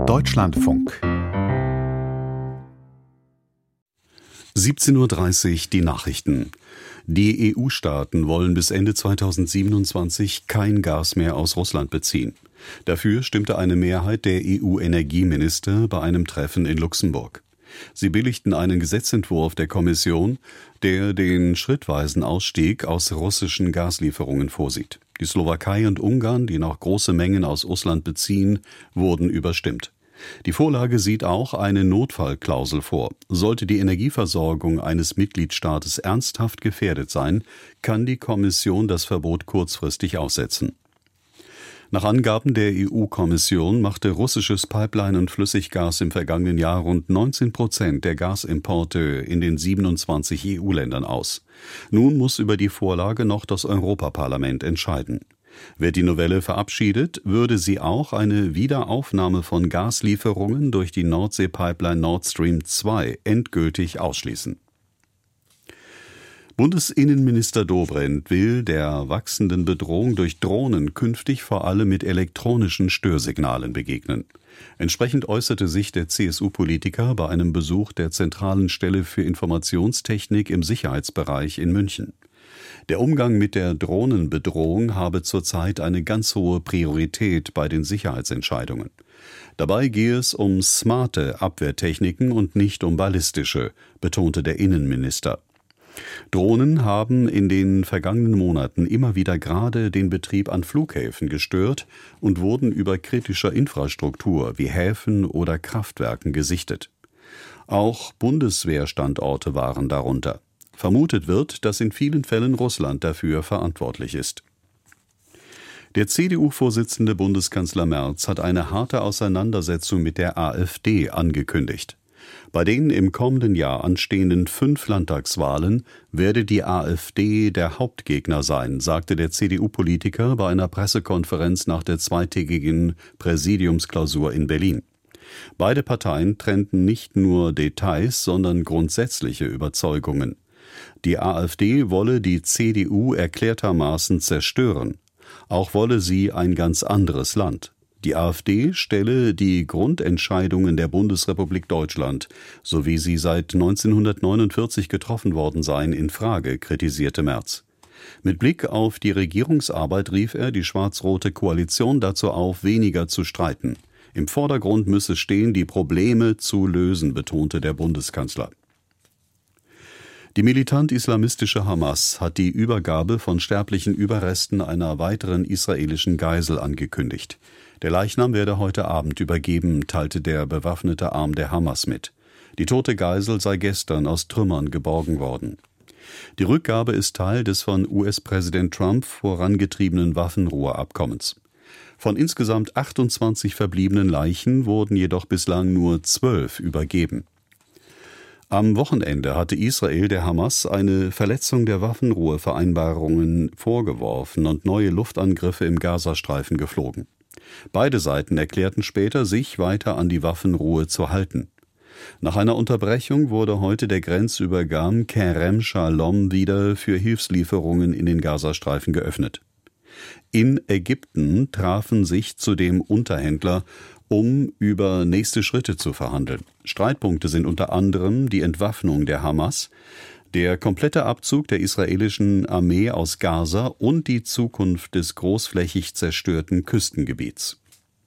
Deutschlandfunk 17:30 Uhr die Nachrichten. Die EU-Staaten wollen bis Ende 2027 kein Gas mehr aus Russland beziehen. Dafür stimmte eine Mehrheit der EU-Energieminister bei einem Treffen in Luxemburg. Sie billigten einen Gesetzentwurf der Kommission, der den schrittweisen Ausstieg aus russischen Gaslieferungen vorsieht. Die Slowakei und Ungarn, die noch große Mengen aus Russland beziehen, wurden überstimmt. Die Vorlage sieht auch eine Notfallklausel vor. Sollte die Energieversorgung eines Mitgliedstaates ernsthaft gefährdet sein, kann die Kommission das Verbot kurzfristig aussetzen. Nach Angaben der EU-Kommission machte russisches Pipeline- und Flüssiggas im vergangenen Jahr rund 19% der Gasimporte in den 27 EU-Ländern aus. Nun muss über die Vorlage noch das Europaparlament entscheiden. Wird die Novelle verabschiedet, würde sie auch eine Wiederaufnahme von Gaslieferungen durch die Nordsee-Pipeline Nord Stream 2 endgültig ausschließen. Bundesinnenminister Dobrindt will der wachsenden Bedrohung durch Drohnen künftig vor allem mit elektronischen Störsignalen begegnen. Entsprechend äußerte sich der CSU-Politiker bei einem Besuch der Zentralen Stelle für Informationstechnik im Sicherheitsbereich in München. Der Umgang mit der Drohnenbedrohung habe zurzeit eine ganz hohe Priorität bei den Sicherheitsentscheidungen. Dabei gehe es um smarte Abwehrtechniken und nicht um ballistische, betonte der Innenminister. Drohnen haben in den vergangenen Monaten immer wieder gerade den Betrieb an Flughäfen gestört und wurden über kritischer Infrastruktur wie Häfen oder Kraftwerken gesichtet. Auch Bundeswehrstandorte waren darunter. Vermutet wird, dass in vielen Fällen Russland dafür verantwortlich ist. Der CDU-Vorsitzende Bundeskanzler Merz hat eine harte Auseinandersetzung mit der AfD angekündigt. Bei den im kommenden Jahr anstehenden 5 Landtagswahlen werde die AfD der Hauptgegner sein, sagte der CDU-Politiker bei einer Pressekonferenz nach der zweitägigen Präsidiumsklausur in Berlin. Beide Parteien trennten nicht nur Details, sondern grundsätzliche Überzeugungen. Die AfD wolle die CDU erklärtermaßen zerstören. Auch wolle sie ein ganz anderes Land. Die AfD stelle die Grundentscheidungen der Bundesrepublik Deutschland, so wie sie seit 1949 getroffen worden seien, in Frage, kritisierte Merz. Mit Blick auf die Regierungsarbeit rief er die schwarz-rote Koalition dazu auf, weniger zu streiten. Im Vordergrund müsse stehen, die Probleme zu lösen, betonte der Bundeskanzler. Die militant-islamistische Hamas hat die Übergabe von sterblichen Überresten einer weiteren israelischen Geisel angekündigt. Der Leichnam werde heute Abend übergeben, teilte der bewaffnete Arm der Hamas mit. Die tote Geisel sei gestern aus Trümmern geborgen worden. Die Rückgabe ist Teil des von US-Präsident Trump vorangetriebenen Waffenruheabkommens. Von insgesamt 28 verbliebenen Leichen wurden jedoch bislang nur 12 übergeben. Am Wochenende hatte Israel der Hamas eine Verletzung der Waffenruhevereinbarungen vorgeworfen und neue Luftangriffe im Gazastreifen geflogen. Beide Seiten erklärten später, sich weiter an die Waffenruhe zu halten. Nach einer Unterbrechung wurde heute der Grenzübergang Kerem Shalom wieder für Hilfslieferungen in den Gazastreifen geöffnet. In Ägypten trafen sich zudem Unterhändler, um über nächste Schritte zu verhandeln. Streitpunkte sind unter anderem die Entwaffnung der Hamas, der komplette Abzug der israelischen Armee aus Gaza und die Zukunft des großflächig zerstörten Küstengebiets.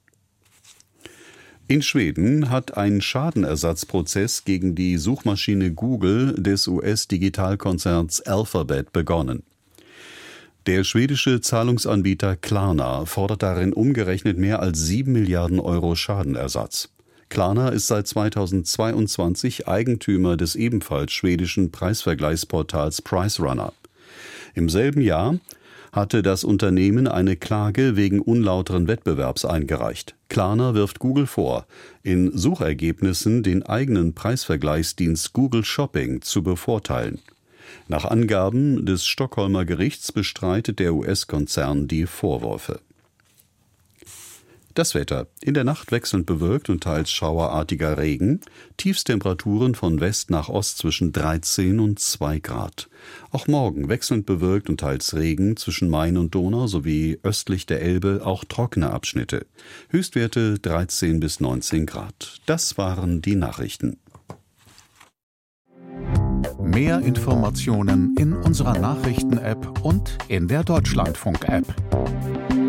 In Schweden hat ein Schadenersatzprozess gegen die Suchmaschine Google des US-Digitalkonzerns Alphabet begonnen. Der schwedische Zahlungsanbieter Klarna fordert darin umgerechnet mehr als 7 Milliarden Euro Schadenersatz. Klarna ist seit 2022 Eigentümer des ebenfalls schwedischen Preisvergleichsportals PriceRunner. Im selben Jahr hatte das Unternehmen eine Klage wegen unlauteren Wettbewerbs eingereicht. Klarna wirft Google vor, in Suchergebnissen den eigenen Preisvergleichsdienst Google Shopping zu bevorteilen. Nach Angaben des Stockholmer Gerichts bestreitet der US-Konzern die Vorwürfe. Das Wetter. In der Nacht wechselnd bewölkt und teils schauerartiger Regen. Tiefstemperaturen von West nach Ost zwischen 13 und 2 Grad. Auch morgen wechselnd bewölkt und teils Regen zwischen Main und Donau sowie östlich der Elbe auch trockene Abschnitte. Höchstwerte 13 bis 19 Grad. Das waren die Nachrichten. Mehr Informationen in unserer Nachrichten-App und in der Deutschlandfunk-App.